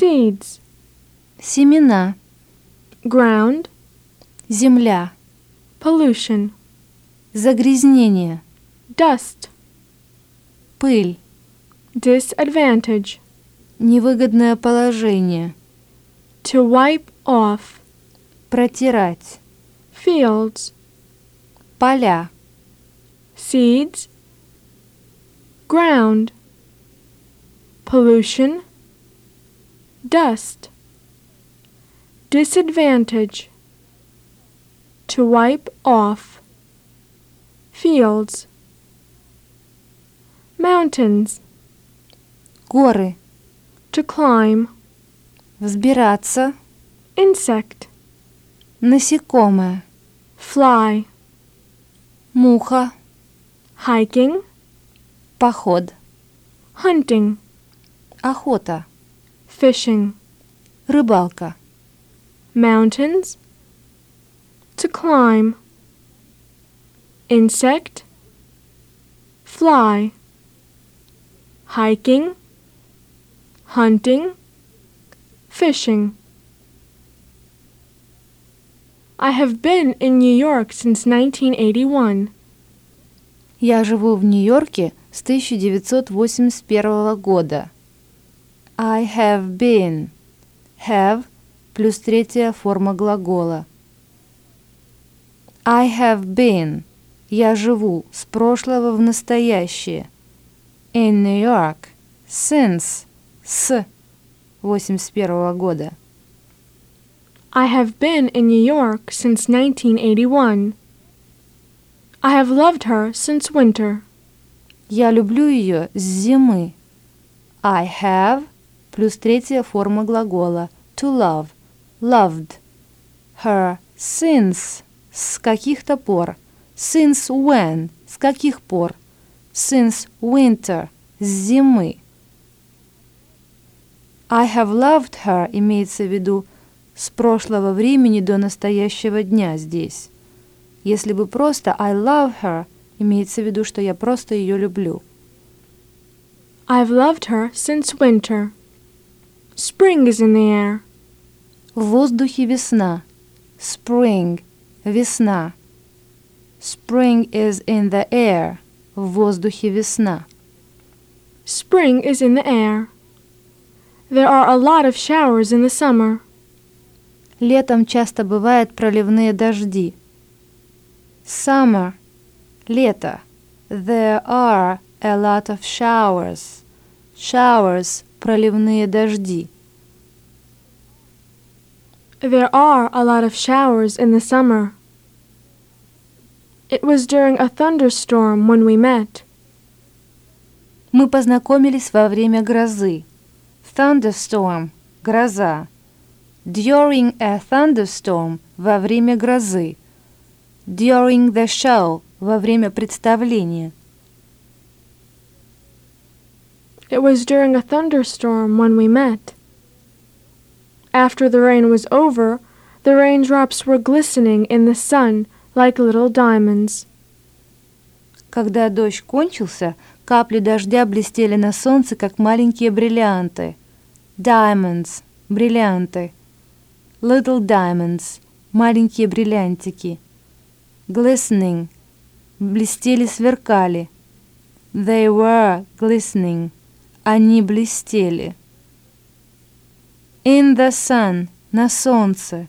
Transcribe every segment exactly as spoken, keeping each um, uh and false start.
Seeds. Семена. Ground. Земля. Pollution. Загрязнение. Dust. Пыль. Disadvantage. Невыгодное положение. To wipe off. Протирать. Fields. Поля. Seeds. Ground. Pollution. Dust. Disadvantage. To wipe off. Fields. Mountains. Горы. To climb. Взбираться. Insect. Насекомое. Fly. Муха. Hiking. Поход. Hunting. Охота. Fishing. Рыбалка. Mountains. To climb. Insect. Fly. Hiking. Hunting. Fishing. I have been in New York since nineteen eighty-one. Я живу в Нью-Йорке с тысяча девятьсот восемьдесят первого года. I have been. Have плюс третья форма глагола. I have been. Я живу с прошлого в настоящее. In New York. Since. С восемьдесят первого года. I have been in New York since nineteen eighty-one. I have loved her since winter. Я люблю ее с зимы. I have плюс третья форма глагола. To love. Loved. Her since. С каких-то пор. Since when. С каких пор. Since winter. С зимы. I have loved her имеется в виду с прошлого времени до настоящего дня здесь. Если бы просто I love her, имеется в виду, что я просто ее люблю. I've loved her since winter. Spring is in the air. В воздухе весна. Spring. Весна. Spring is in the air. В воздухе весна. Spring is in the air. There are a lot of showers in the summer. Летом часто бывают проливные дожди. Summer. Лето. There are a lot of showers. Showers. Проливные дожди. There are a lot of showers in the summer. It was during a thunderstorm when we met. Мы познакомились во время грозы. Thunderstorm. Гроза. During a thunderstorm. Во время грозы. During the show. Во время представления. It was during a thunderstorm when we met. After the rain was over, the raindrops were glistening in the sun like little diamonds. Когда дождь кончился, капли дождя блестели на солнце, как маленькие бриллианты. Diamonds. Бриллианты. Little diamonds. Маленькие бриллиантики. Glistening. Блестели, сверкали. They were glistening. Они блестели. In the sun. На солнце.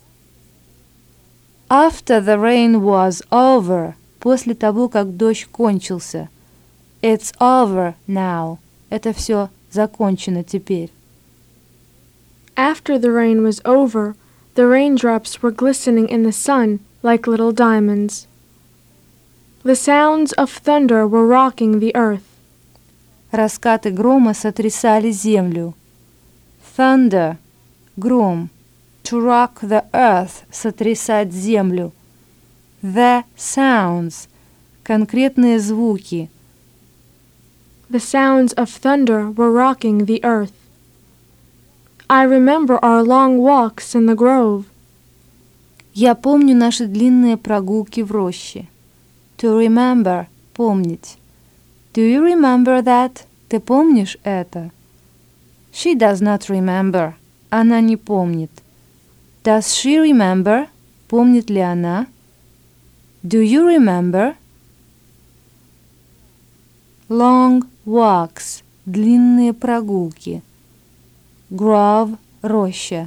After the rain was over. После того, как дождь кончился. It's over now. Это все закончено теперь. After the rain was over, the raindrops were glistening in the sun like little diamonds. The sounds of thunder were rocking the earth. Раскаты грома сотрясали землю. Thunder. Гром. To rock the earth. Сотрясать землю. The sounds. Конкретные звуки. The sounds of thunder were rocking the earth. I remember our long walks in the grove. Я помню наши длинные прогулки в роще. To remember. Помнить. Do you remember that? Ты помнишь это? She does not remember. Она не помнит. Does she remember? Помнит ли она? Do you remember? Long walks. Длинные прогулки. Grove. Роща.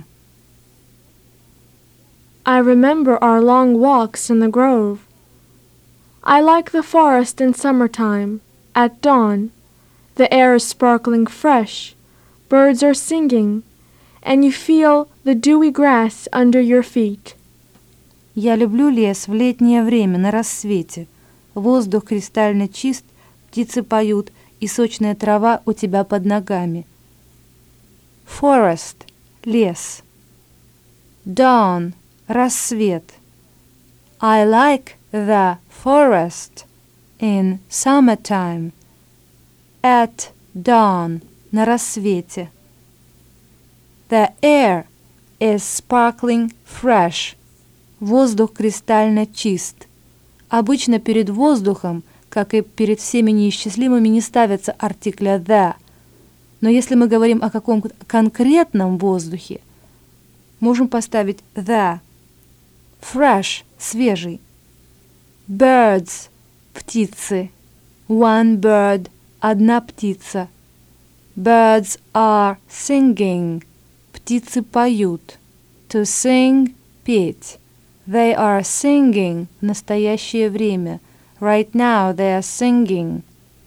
I remember our long walks in the grove. I like the forest in summertime, at dawn. The air is sparkling fresh, birds are singing, and you feel the dewy grass under your feet. Я люблю лес в летнее время, на рассвете. Воздух кристально чист, птицы поют, и сочная трава у тебя под ногами. Forest. Лес. Dawn. Рассвет. I like the forest in summertime. At dawn. На рассвете. The air is sparkling fresh. Воздух кристально чист. Обычно перед воздухом, как и перед всеми неисчислимыми, не ставятся артикля the. Но если мы говорим о каком-то конкретном воздухе, можем поставить the. Fresh – свежий. Birds – птицы. One bird – одна птица. Birds are singing. Птицы поют. To sing – петь. They are singing в настоящее время. Right now they are singing.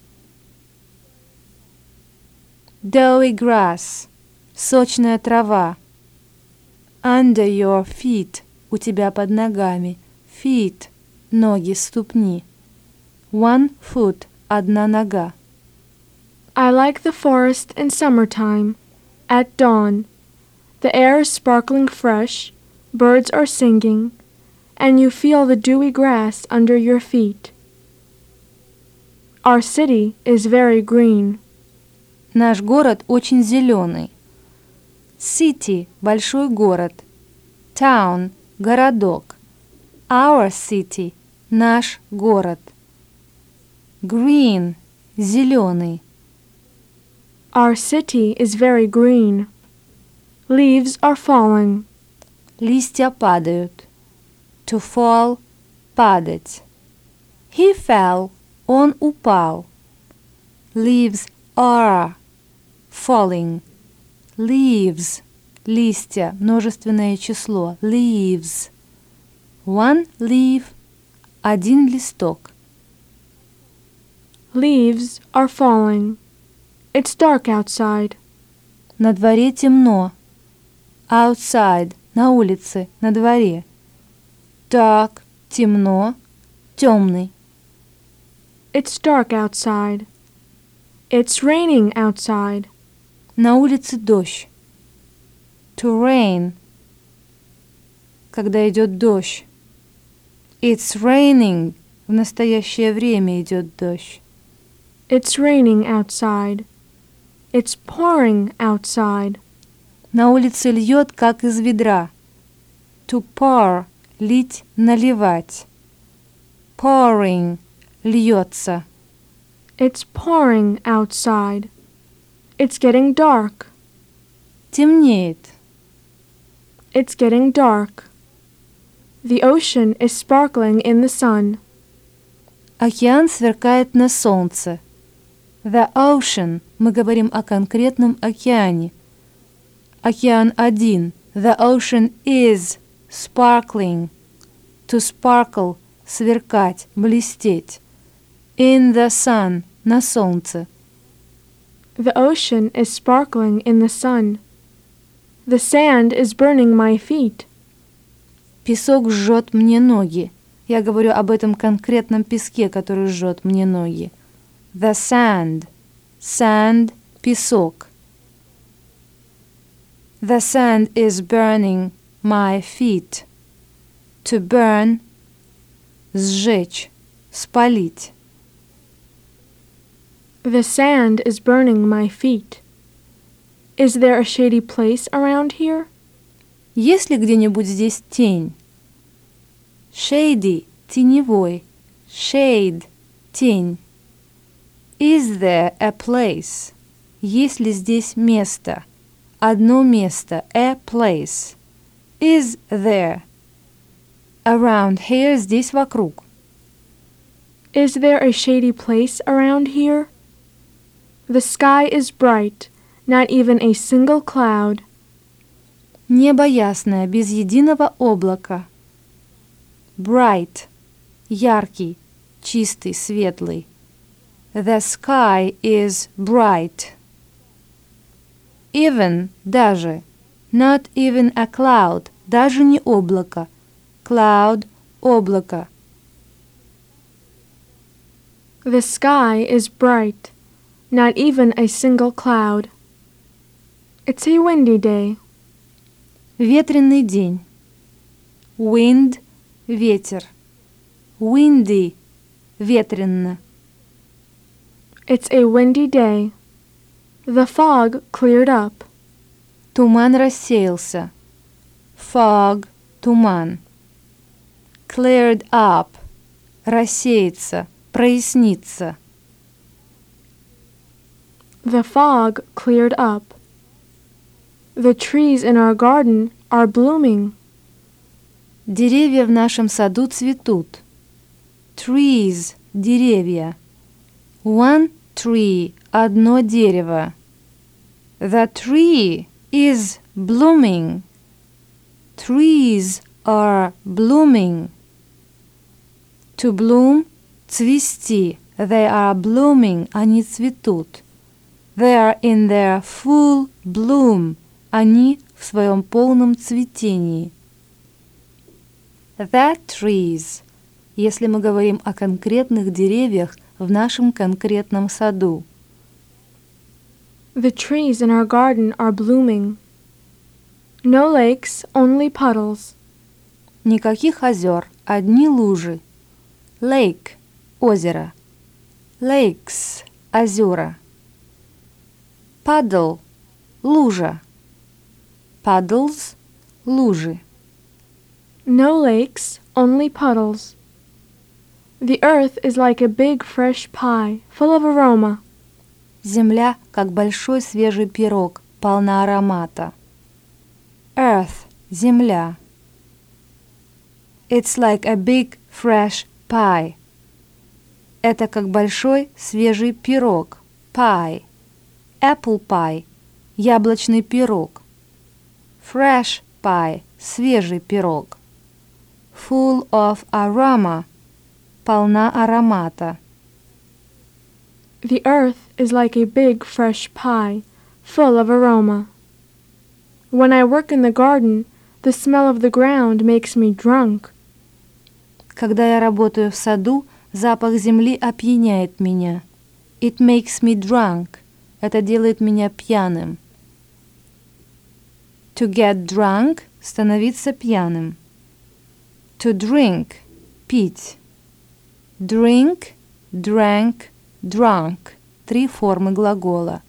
Dewy grass. Сочная трава. Under your feet. У тебя под ногами. Feet. Ноги, ступни. One foot. Одна нога. I like the forest in summertime, at dawn. The air is sparkling fresh, birds are singing, and you feel the dewy grass under your feet. Our city is very green. Наш город очень зеленый. City – большой город. Town – городок. Our city – наш город. Green – зеленый. Our city is very green. Leaves are falling. Листья падают. To fall – падать. He fell – он упал. Leaves are falling. Leaves – листья, множественное число. Leaves. One leaf – один листок. Leaves are falling. It's dark outside. На дворе темно. Outside – на улице, на дворе. Dark – темно, темный. It's dark outside. It's raining outside. На улице дождь. To rain – когда идет дождь. It's raining – в настоящее время идет дождь. It's raining outside. It's pouring outside. На улице льет, как из ведра. To pour – лить, наливать. Pouring – льется. It's pouring outside. It's getting dark. Темнеет. It's getting dark. The ocean is sparkling in the sun. Океан сверкает на солнце. The ocean – мы говорим о конкретном океане. Океан один. The ocean is sparkling. To sparkle – сверкать, блестеть. In the sun – на солнце. The ocean is sparkling in the sun. The sand is burning my feet. Песок жжет мне ноги. Я говорю об этом конкретном песке, который жжет мне ноги. The sand. Sand – песок. The sand is burning my feet. To burn – сжечь, спалить. The sand is burning my feet. Is there a shady place around here? Есть ли где-нибудь здесь тень? Shady – теневой. Shade – тень. Is there a place? Есть ли здесь место? одно место, a place. Is there. Around here, здесь вокруг. Is there a shady place around here? The sky is bright, not even a single cloud. Небо ясное, без единого облака. Bright, яркий, чистый, светлый. The sky is bright. Even, даже. Not even a cloud, даже не облако. Cloud, облако. The sky is bright, not even a single cloud. It's a windy day. Ветреный день. Wind, ветер. Windy, ветренно. It's a windy day. The fog cleared up. Туман рассеялся. Fog, туман. Cleared up, рассеяться, проясниться. The fog cleared up. The trees in our garden are blooming. Деревья в нашем саду цветут. Trees, деревья. One tree, одно дерево. The tree is blooming. Trees are blooming. To bloom, цвести. They are blooming, они цветут. They are in their full bloom. Они в своем полном цветении. The trees, если мы говорим о конкретных деревьях в нашем конкретном саду. The trees in our garden are blooming. No lakes, only puddles. Никаких озер, одни лужи. Lake, озеро. Lakes, озера. Puddle, лужа. Puddles, лужи. No lakes, only puddles. The earth is like a big fresh pie, full of aroma. Земля, как большой свежий пирог, полна аромата. Earth, земля. It's like a big fresh pie. Это как большой свежий пирог. Pie. Apple pie. Яблочный пирог. Fresh pie. Свежий пирог. Full of aroma. Полна аромата. The earth is like a big fresh pie, full of aroma. When I work in the garden, the smell of the ground makes me drunk. Когда я работаю в саду, запах земли опьяняет меня. It makes me drunk. Это делает меня пьяным. To get drunk – становиться пьяным. To drink – пить. Drink, drank, drunk – три формы глагола.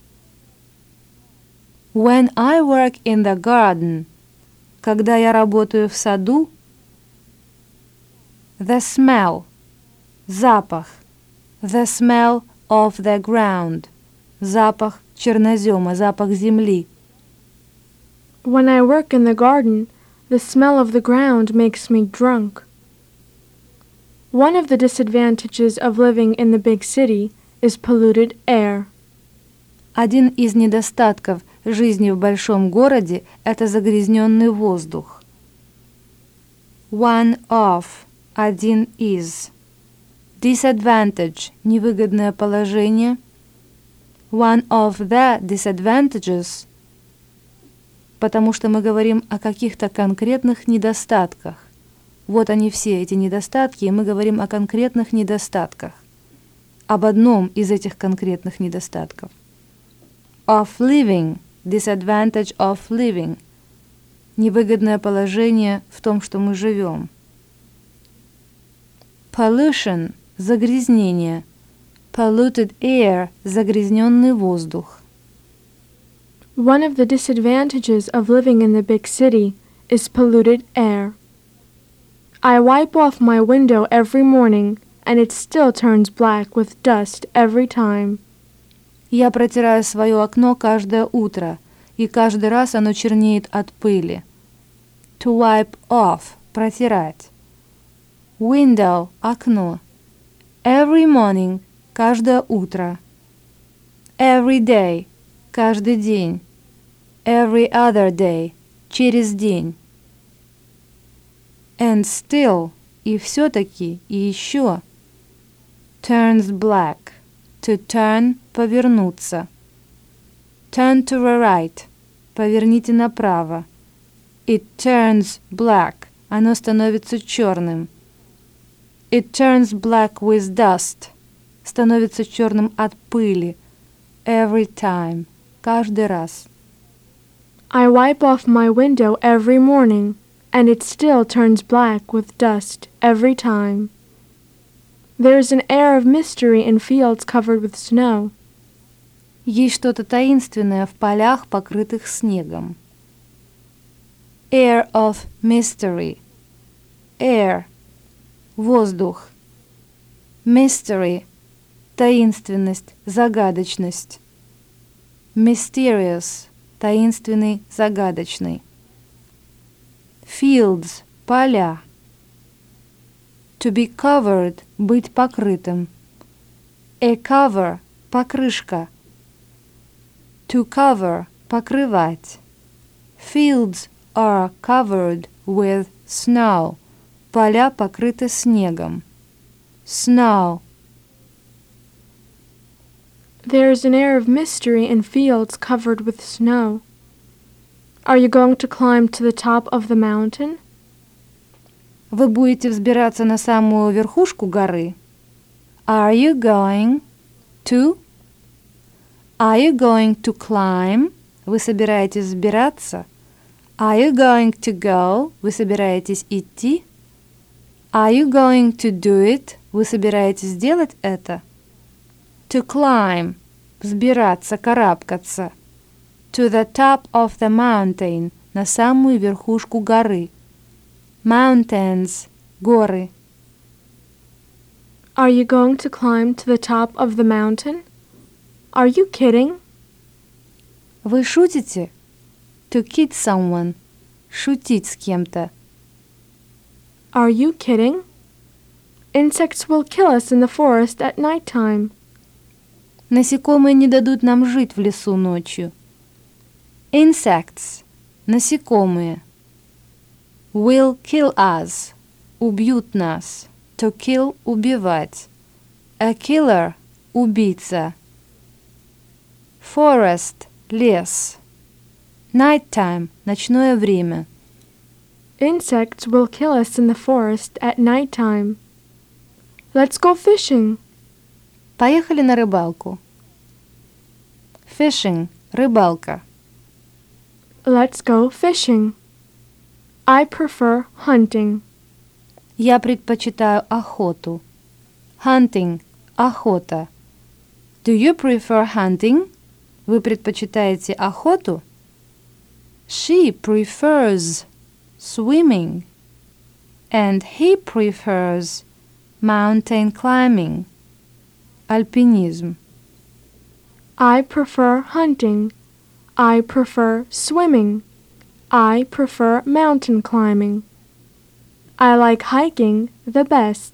When I work in the garden – когда я работаю в саду. The smell – запах. The smell of the ground – запах чернозема, запах земли. When I work in the garden, the smell of the ground makes me drunk. One of the disadvantages of living in the big city is polluted air. Один из недостатков жизни в большом городе – это загрязненный воздух. One of – один из. Disadvantage – невыгодное положение. One of the disadvantages – потому что мы говорим о каких-то конкретных недостатках. Вот они все, эти недостатки, и мы говорим о конкретных недостатках. Об одном из этих конкретных недостатков. Of living – disadvantage of living – невыгодное положение в том, что мы живем. Pollution – загрязнение. Polluted air – загрязненный воздух. One of the disadvantages of living in the big city is polluted air. I wipe off my window every morning, and it still turns black with dust every time. Я протираю свое окно каждое утро, и каждый раз оно чернеет от пыли. To wipe off – протирать. Window – окно. Every morning – каждое утро. Every day – каждый день. Every other day – через день. And still – и все-таки, и еще. Turns black – to turn – повернуться. Turn to the right – поверните направо. It turns black – оно становится черным. It turns black with dust – становится черным от пыли. Every time – каждый раз. I wipe off my window every morning, and it still turns black with dust every time. There is an air of mystery in fields covered with snow. Есть что-то таинственное в полях, покрытых снегом. Air of mystery. Air – воздух. Mystery – таинственность, загадочность. Mysterious – таинственный, загадочный. Fields – поля. To be covered – быть покрытым. A cover – покрышка. To cover – покрывать. Fields are covered with snow. Поля покрыты снегом. Snow. There is an air of mystery in fields covered with snow. Are you going to climb to the top of the mountain? Вы будете взбираться на самую верхушку горы? Are you going to? Are you going to climb? Вы собираетесь взбираться? Are you going to go? Вы собираетесь идти? Are you going to do it? Вы собираетесь сделать это? To climb – взбираться, карабкаться. To the top of the mountain – на самую верхушку горы. Mountains – горы. Are you going to climb to the top of the mountain? Are you kidding? Вы шутите? To kid someone – шутить с кем-то. Are you kidding? Insects will kill us in the forest at night time. Насекомые не дадут нам жить в лесу ночью. Insects – насекомые. Will kill us – убьют нас. To kill – убивать. A killer – убийца. Forest – лес. Nighttime – ночное время. Insects will kill us in the forest at night time. Let's go fishing. Поехали на рыбалку. Fishing – рыбалка. Let's go fishing. I prefer hunting. Я предпочитаю охоту. Hunting – охота. Do you prefer hunting? Вы предпочитаете охоту? She prefers swimming. And he prefers mountain climbing. Альпинизм. I prefer hunting. I prefer swimming. I prefer mountain climbing. I like hiking the best.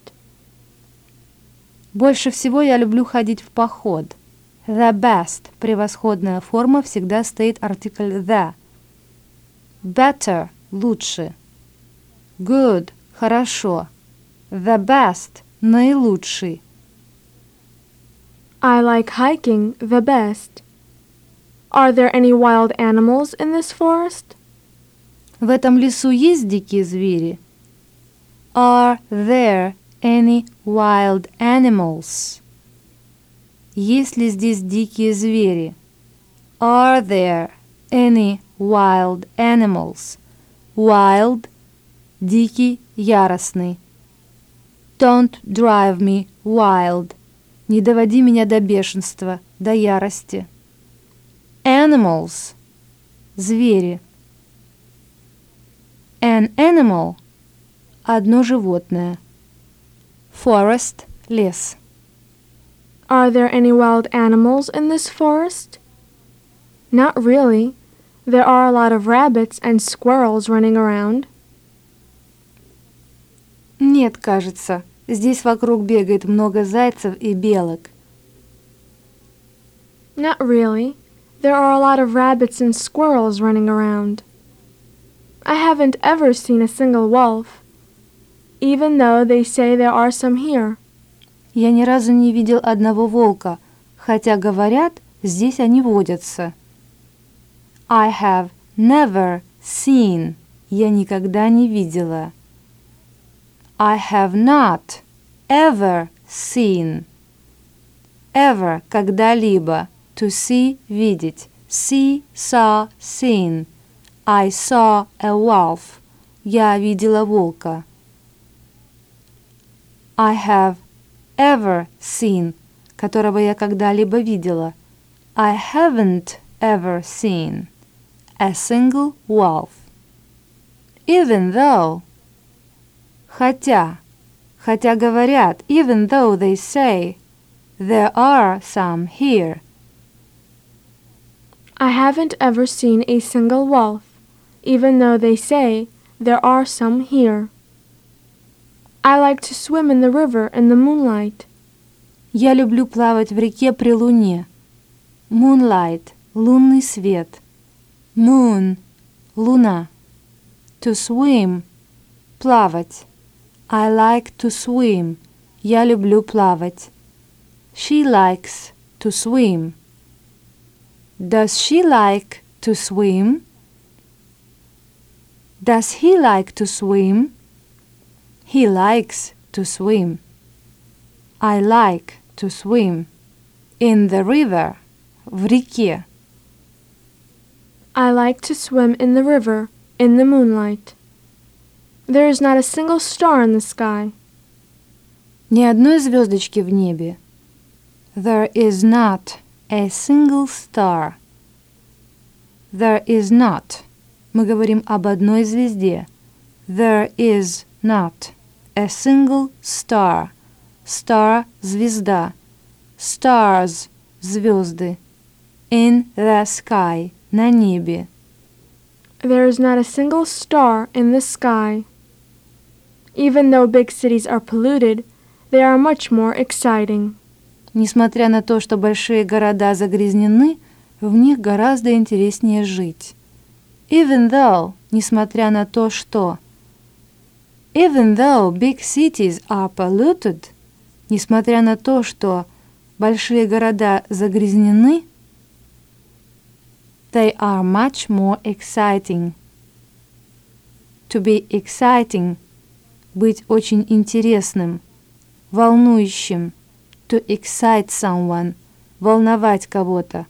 Больше всего я люблю ходить в поход. The best – превосходная форма, всегда стоит артикль the. Better – лучше. Good – хорошо. The best – наилучший. I like hiking the best. Are there any wild animals in this forest? В этом лесу есть дикие звери? Are there any wild animals? Есть ли здесь дикие звери? Are there any wild animals? Wild – дикий, яростный. Don't drive me wild. Не доводи меня до бешенства, до ярости. Animals – звери. An animal – одно животное. Forest – лес. Are there any wild animals in this forest? Not really. There are a lot of rabbits and squirrels running around. Нет, кажется. Здесь вокруг бегает много зайцев и белок. Not really. There are a lot of rabbits and squirrels running around. I haven't ever seen a single wolf, even though they say there are some here. Я ни разу не видел одного волка, хотя, говорят, здесь они водятся. I have never seen. Я никогда не видела. I have not ever seen. Ever – когда-либо. To see – видеть. See, saw, seen. I saw a wolf. Я видела волка. I have ever seen, которого я когда-либо видела. I haven't ever seen a single wolf. Even though, хотя, хотя говорят, even though they say, there are some here. I haven't ever seen a single wolf, even though they say there are some here. I like to swim in the river in the moonlight. Я люблю плавать в реке при луне. Moonlight – лунный свет. Moon – луна. To swim – плавать. I like to swim. Я люблю плавать. She likes to swim. Does she like to swim? Does he like to swim? He likes to swim. I like to swim. In the river. В реке. I like to swim in the river in the moonlight. There is not a single star in the sky. Ни одной звездочки в небе. There is not a single star. There is not. Мы говорим об одной звезде. There is not a single star. Star – звезда. Stars – звезды. In the sky – на небе. There is not a single star in the sky. Even though big cities are polluted, they are much more exciting. Несмотря на то, что большие города загрязнены, в них гораздо интереснее жить. Even though, несмотря на то, что. Even though big cities are polluted, несмотря на то, что большие города загрязнены, they are much more exciting. To be exciting – быть очень интересным, волнующим. To excite someone – волновать кого-то.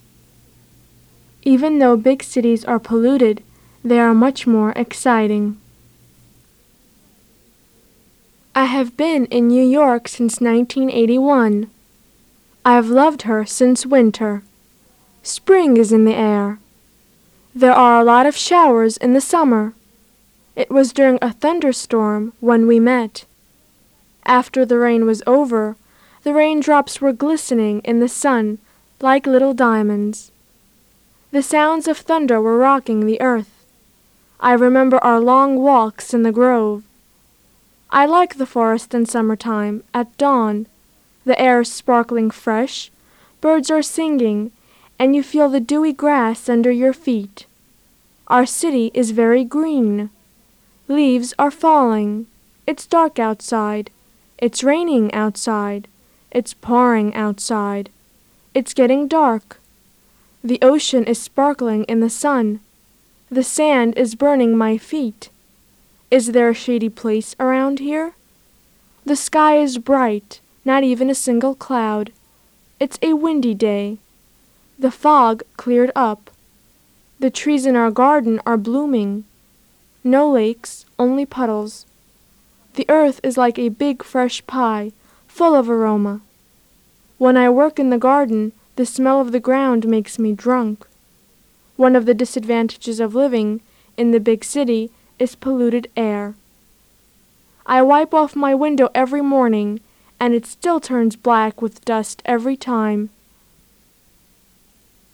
Even though big cities are polluted, they are much more exciting. I have been in New York since nineteen eighty-one. I have loved her since winter. Spring is in the air. There are a lot of showers in the summer. It was during a thunderstorm when we met. After the rain was over, the raindrops were glistening in the sun like little diamonds. The sounds of thunder were rocking the earth. I remember our long walks in the grove. I like the forest in summertime, at dawn. The air is sparkling fresh, birds are singing, and you feel the dewy grass under your feet. Our city is very green. Leaves are falling. It's dark outside. It's raining outside. It's pouring outside. It's getting dark. The ocean is sparkling in the sun. The sand is burning my feet. Is there a shady place around here? The sky is bright, not even a single cloud. It's a windy day. The fog cleared up. The trees in our garden are blooming. No lakes, only puddles. The earth is like a big fresh pie, full of aroma. When I work in the garden, the smell of the ground makes me drunk. One of the disadvantages of living in the big city is polluted air. I wipe off my window every morning, and it still turns black with dust every time.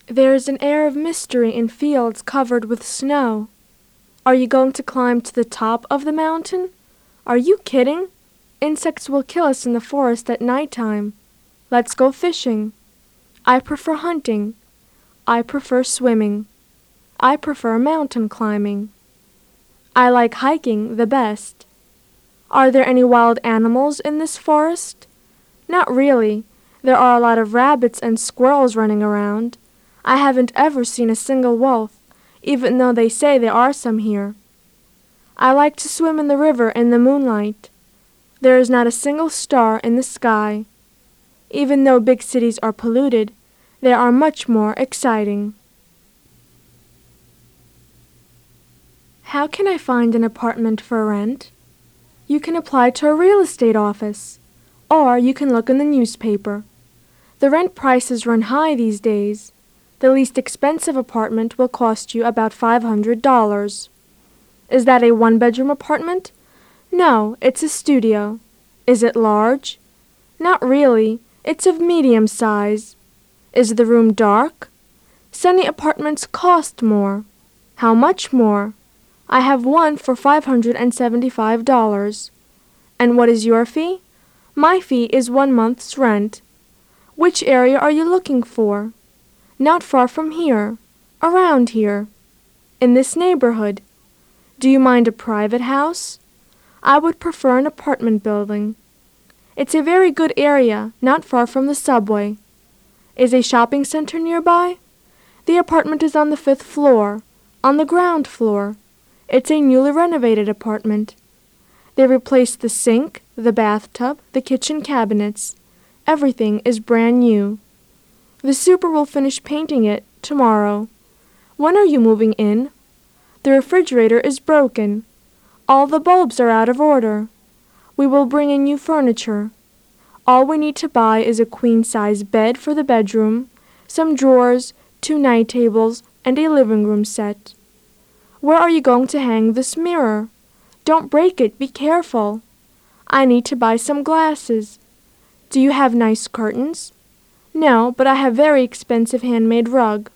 There is an air of mystery in fields covered with snow. Are you going to climb to the top of the mountain? Are you kidding? Insects will kill us in the forest at night time. Let's go fishing. I prefer hunting. I prefer swimming. I prefer mountain climbing. I like hiking the best. Are there any wild animals in this forest? Not really. There are a lot of rabbits and squirrels running around. I haven't ever seen a single wolf, even though they say there are some here. I like to swim in the river in the moonlight. There is not a single star in the sky. Even though big cities are polluted, they are much more exciting. How can I find an apartment for rent? You can apply to a real estate office, or you can look in the newspaper. The rent prices run high these days. The least expensive apartment will cost you about five hundred dollars. Is that a one-bedroom apartment? No, it's a studio. Is it large? Not really. It's of medium size. Is the room dark? Sunny apartments cost more. How much more? I have one for five hundred seventy-five dollars. And what is your fee? My fee is one month's rent. Which area are you looking for? Not far from here. Around here. In this neighborhood. Do you mind a private house? I would prefer an apartment building. It's a very good area, not far from the subway. Is a shopping center nearby? The apartment is on the fifth floor, on the ground floor. It's a newly renovated apartment. They replaced the sink, the bathtub, the kitchen cabinets. Everything is brand new. The super will finish painting it tomorrow. When are you moving in? The refrigerator is broken. All the bulbs are out of order. We will bring in new furniture. All we need to buy is a queen-size bed for the bedroom, some drawers, two night tables, and a living room set. Where are you going to hang this mirror? Don't break it, be careful. I need to buy some glasses. Do you have nice curtains? No, but I have very expensive handmade rug.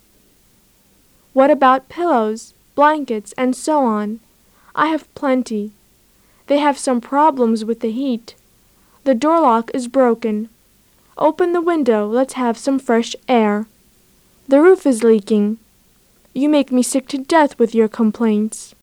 What about pillows, blankets, and so on? I have plenty. They have some problems with the heat. The door lock is broken. Open the window, let's have some fresh air. The roof is leaking. You make me sick to death with your complaints.